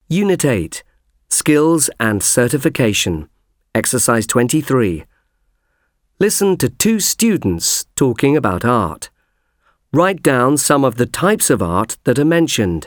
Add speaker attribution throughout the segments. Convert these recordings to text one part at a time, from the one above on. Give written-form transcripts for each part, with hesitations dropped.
Speaker 1: Unit 8, Skills and Certification, Exercise 23. Listen to two students talking about art. Write down some of the types of art that are mentioned.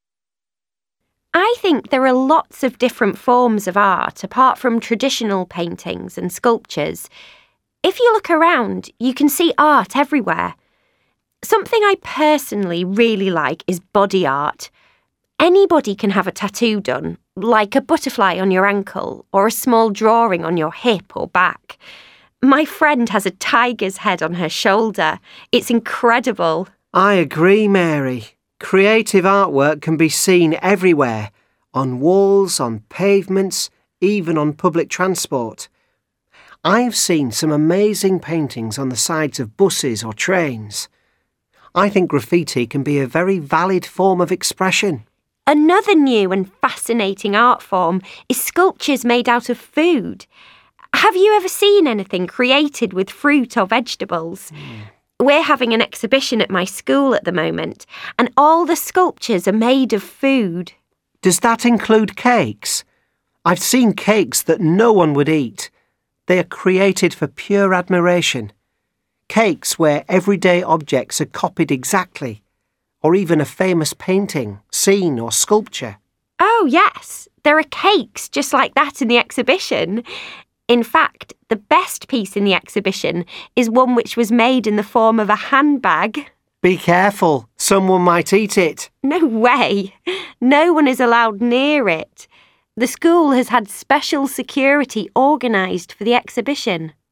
Speaker 2: I think there are lots of different forms of art apart from traditional paintings and sculptures. If you look around, you can see art everywhere. Something I personally really like is body art. Anybody can have a tattoo done, like a butterfly on your ankle or a small drawing on your hip or back. My friend has a tiger's head on her shoulder. It's incredible.
Speaker 3: I agree, Mary. Creative artwork can be seen everywhere, on walls, on pavements, even on public transport. I have seen some amazing paintings on the sides of buses or trains. I think graffiti can be a very valid form of expression.
Speaker 2: Another new and fascinating art form is sculptures made out of food. Have you ever seen anything created with fruit or vegetables? We're having an exhibition at my school at the moment, and all the sculptures are made of food.
Speaker 3: Does that include cakes? I've seen cakes that no one would eat. They are created for pure admiration. Cakes where everyday objects are copied exactly, or even a famous painting, scene or sculpture.
Speaker 2: Oh, yes, there are cakes just like that in the exhibition. In fact, the best piece in the exhibition is one which was made in the form of a handbag.
Speaker 3: Be careful, someone might eat it.
Speaker 2: No way. No one is allowed near it. The school has had special security organised for the exhibition.